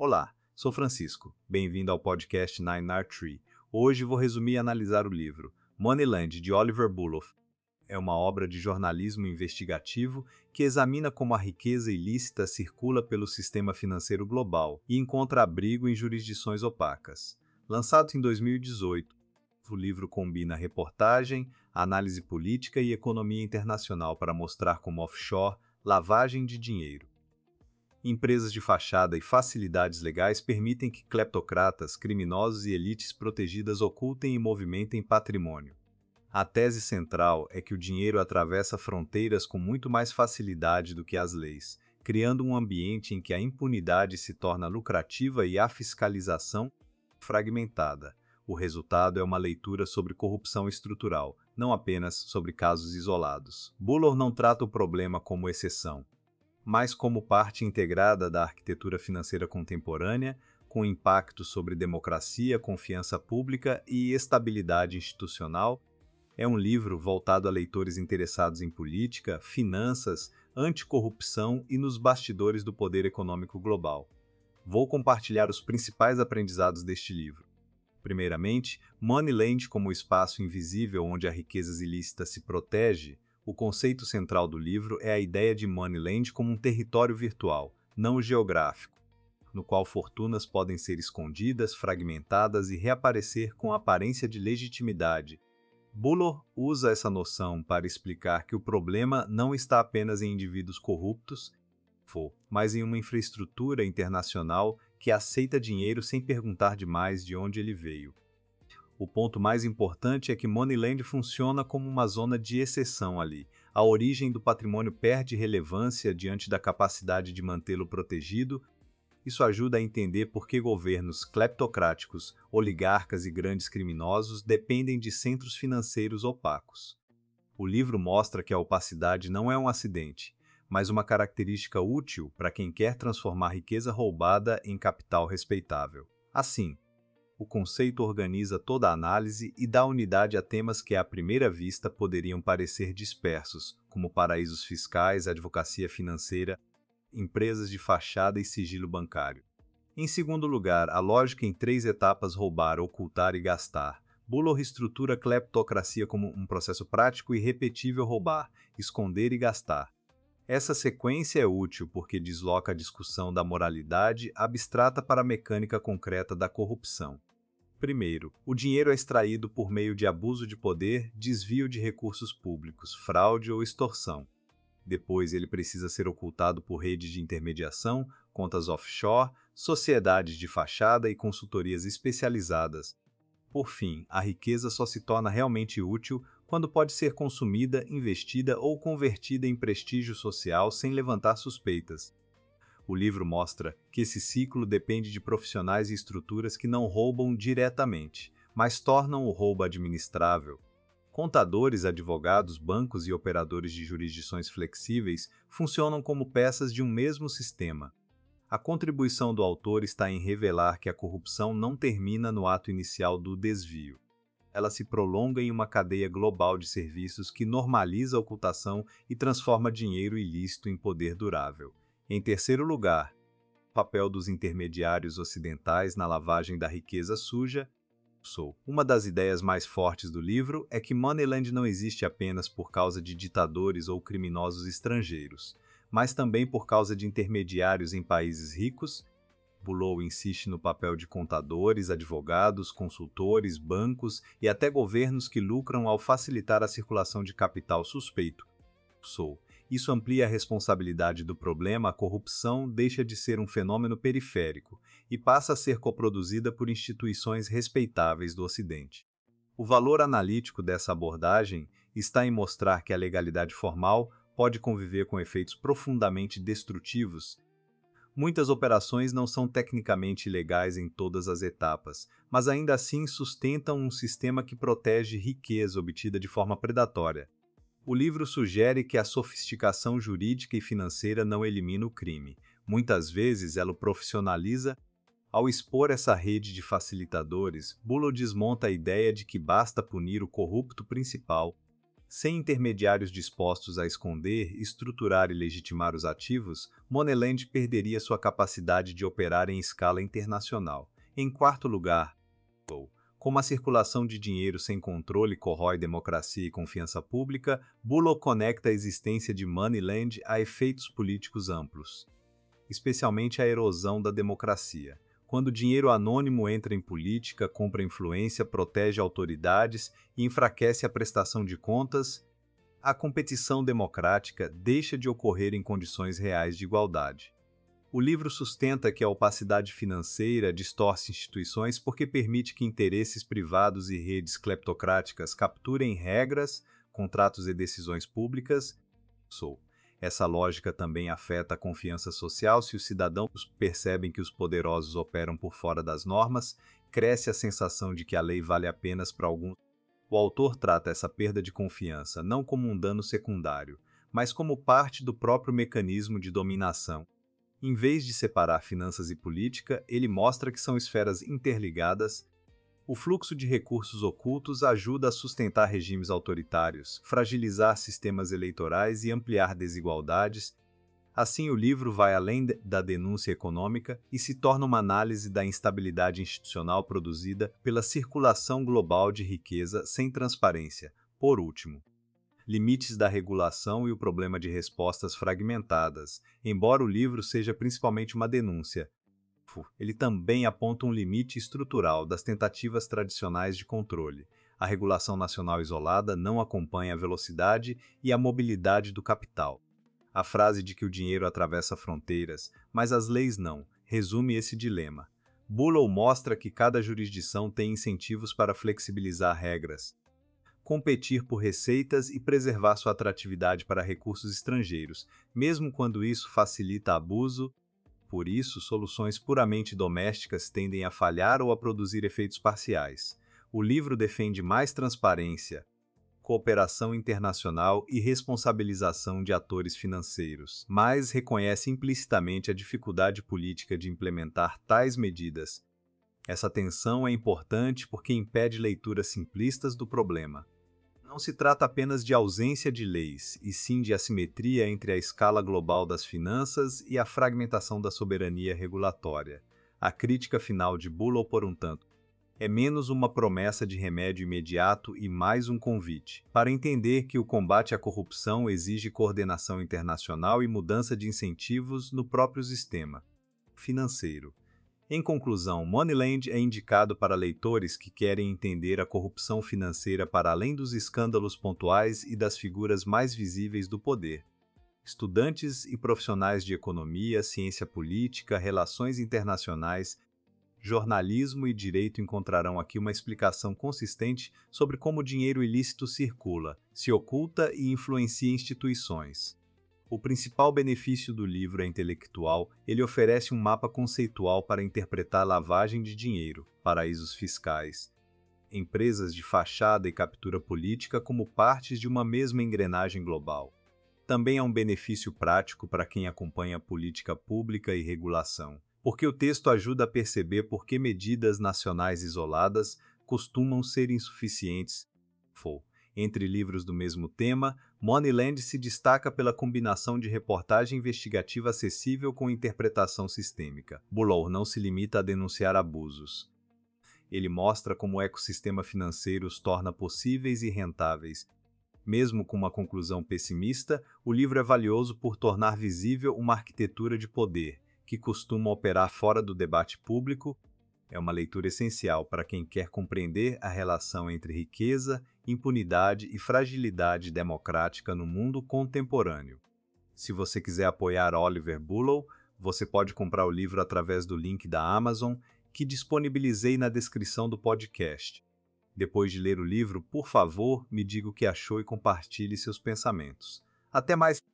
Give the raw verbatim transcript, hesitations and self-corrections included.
Olá, sou Francisco. Bem-vindo ao podcast Nine R Tree. Hoje vou resumir e analisar o livro Moneyland, de Oliver Bullough. É uma obra de jornalismo investigativo que examina como a riqueza ilícita circula pelo sistema financeiro global e encontra abrigo em jurisdições opacas. Lançado em dois mil e dezoito, o livro combina reportagem, análise política e economia internacional para mostrar como offshore, lavagem de dinheiro, empresas de fachada e facilidades legais permitem que cleptocratas, criminosos e elites protegidas ocultem e movimentem patrimônio. A tese central é que o dinheiro atravessa fronteiras com muito mais facilidade do que as leis, criando um ambiente em que a impunidade se torna lucrativa e a fiscalização fragmentada. O resultado é uma leitura sobre corrupção estrutural, não apenas sobre casos isolados. Bullough não trata o problema como exceção, mas como parte integrada da arquitetura financeira contemporânea, com impacto sobre democracia, confiança pública e estabilidade institucional. É um livro voltado a leitores interessados em política, finanças, anticorrupção e nos bastidores do poder econômico global. Vou compartilhar os principais aprendizados deste livro. Primeiramente, Moneyland como espaço invisível onde a riqueza ilícita se protege. O conceito central do livro é a ideia de Moneyland como um território virtual, não geográfico, no qual fortunas podem ser escondidas, fragmentadas e reaparecer com aparência de legitimidade. Bullough usa essa noção para explicar que o problema não está apenas em indivíduos corruptos, mas em uma infraestrutura internacional que aceita dinheiro sem perguntar demais de onde ele veio. O ponto mais importante é que Moneyland funciona como uma zona de exceção ali. A origem do patrimônio perde relevância diante da capacidade de mantê-lo protegido. Isso ajuda a entender por que governos cleptocráticos, oligarcas e grandes criminosos dependem de centros financeiros opacos. O livro mostra que a opacidade não é um acidente, mas uma característica útil para quem quer transformar riqueza roubada em capital respeitável. Assim, o conceito organiza toda a análise e dá unidade a temas que à primeira vista poderiam parecer dispersos, como paraísos fiscais, advocacia financeira, empresas de fachada e sigilo bancário. Em segundo lugar, a lógica em três etapas: roubar, ocultar e gastar. Bullough estrutura a cleptocracia como um processo prático e repetível: roubar, esconder e gastar. Essa sequência é útil porque desloca a discussão da moralidade abstrata para a mecânica concreta da corrupção. Primeiro, o dinheiro é extraído por meio de abuso de poder, desvio de recursos públicos, fraude ou extorsão. Depois, ele precisa ser ocultado por redes de intermediação, contas offshore, sociedades de fachada e consultorias especializadas. Por fim, a riqueza só se torna realmente útil quando pode ser consumida, investida ou convertida em prestígio social sem levantar suspeitas. O livro mostra que esse ciclo depende de profissionais e estruturas que não roubam diretamente, mas tornam o roubo administrável. Contadores, advogados, bancos e operadores de jurisdições flexíveis funcionam como peças de um mesmo sistema. A contribuição do autor está em revelar que a corrupção não termina no ato inicial do desvio. Ela se prolonga em uma cadeia global de serviços que normaliza a ocultação e transforma dinheiro ilícito em poder durável. Em terceiro lugar, o papel dos intermediários ocidentais na lavagem da riqueza suja. Uma das ideias mais fortes do livro é que Moneyland não existe apenas por causa de ditadores ou criminosos estrangeiros, mas também por causa de intermediários em países ricos. Bullough insiste no papel de contadores, advogados, consultores, bancos e até governos que lucram ao facilitar a circulação de capital suspeito. Isso amplia a responsabilidade do problema. A corrupção deixa de ser um fenômeno periférico e passa a ser coproduzida por instituições respeitáveis do Ocidente. O valor analítico dessa abordagem está em mostrar que a legalidade formal pode conviver com efeitos profundamente destrutivos. Muitas operações não são tecnicamente ilegais em todas as etapas, mas ainda assim sustentam um sistema que protege riqueza obtida de forma predatória. O livro sugere que a sofisticação jurídica e financeira não elimina o crime. Muitas vezes ela o profissionaliza. Ao expor essa rede de facilitadores, Bullough desmonta a ideia de que basta punir o corrupto principal. Sem intermediários dispostos a esconder, estruturar e legitimar os ativos, Moneyland perderia sua capacidade de operar em escala internacional. Em quarto lugar, como a circulação de dinheiro sem controle corrói democracia e confiança pública, Bullough conecta a existência de Moneyland a efeitos políticos amplos, especialmente a erosão da democracia. Quando o dinheiro anônimo entra em política, compra influência, protege autoridades e enfraquece a prestação de contas, a competição democrática deixa de ocorrer em condições reais de igualdade. O livro sustenta que a opacidade financeira distorce instituições porque permite que interesses privados e redes cleptocráticas capturem regras, contratos e decisões públicas. Essa lógica também afeta a confiança social. Se os cidadãos percebem que os poderosos operam por fora das normas, cresce a sensação de que a lei vale apenas para alguns. O autor trata essa perda de confiança não como um dano secundário, mas como parte do próprio mecanismo de dominação. Em vez de separar finanças e política, ele mostra que são esferas interligadas. O fluxo de recursos ocultos ajuda a sustentar regimes autoritários, fragilizar sistemas eleitorais e ampliar desigualdades. Assim, o livro vai além da denúncia econômica e se torna uma análise da instabilidade institucional produzida pela circulação global de riqueza sem transparência. Por último, limites da regulação e o problema de respostas fragmentadas. Embora o livro seja principalmente uma denúncia, ele também aponta um limite estrutural das tentativas tradicionais de controle. A regulação nacional isolada não acompanha a velocidade e a mobilidade do capital. A frase de que o dinheiro atravessa fronteiras, mas as leis não, resume esse dilema. Bullough mostra que cada jurisdição tem incentivos para flexibilizar regras, competir por receitas e preservar sua atratividade para recursos estrangeiros, mesmo quando isso facilita abuso. Por isso, soluções puramente domésticas tendem a falhar ou a produzir efeitos parciais. O livro defende mais transparência, cooperação internacional e responsabilização de atores financeiros, mas reconhece implicitamente a dificuldade política de implementar tais medidas. Essa tensão é importante porque impede leituras simplistas do problema. Não se trata apenas de ausência de leis, e sim de assimetria entre a escala global das finanças e a fragmentação da soberania regulatória. A crítica final de Bullough, por um tanto, é menos uma promessa de remédio imediato e mais um convite para entender que o combate à corrupção exige coordenação internacional e mudança de incentivos no próprio sistema financeiro. Em conclusão, Moneyland é indicado para leitores que querem entender a corrupção financeira para além dos escândalos pontuais e das figuras mais visíveis do poder. Estudantes e profissionais de economia, ciência política, relações internacionais, jornalismo e direito encontrarão aqui uma explicação consistente sobre como o dinheiro ilícito circula, se oculta e influencia instituições. O principal benefício do livro é intelectual. Ele oferece um mapa conceitual para interpretar lavagem de dinheiro, paraísos fiscais, empresas de fachada e captura política como partes de uma mesma engrenagem global. Também há um benefício prático para quem acompanha política pública e regulação, porque o texto ajuda a perceber por que medidas nacionais isoladas costumam ser insuficientes. Entre livros do mesmo tema, Moneyland se destaca pela combinação de reportagem investigativa acessível com interpretação sistêmica. Bullough não se limita a denunciar abusos. Ele mostra como o ecossistema financeiro os torna possíveis e rentáveis. Mesmo com uma conclusão pessimista, o livro é valioso por tornar visível uma arquitetura de poder, que costuma operar fora do debate público. É uma leitura essencial para quem quer compreender a relação entre riqueza, impunidade e fragilidade democrática no mundo contemporâneo. Se você quiser apoiar Oliver Bullough, você pode comprar o livro através do link da Amazon, que disponibilizei na descrição do podcast. Depois de ler o livro, por favor, me diga o que achou e compartilhe seus pensamentos. Até mais!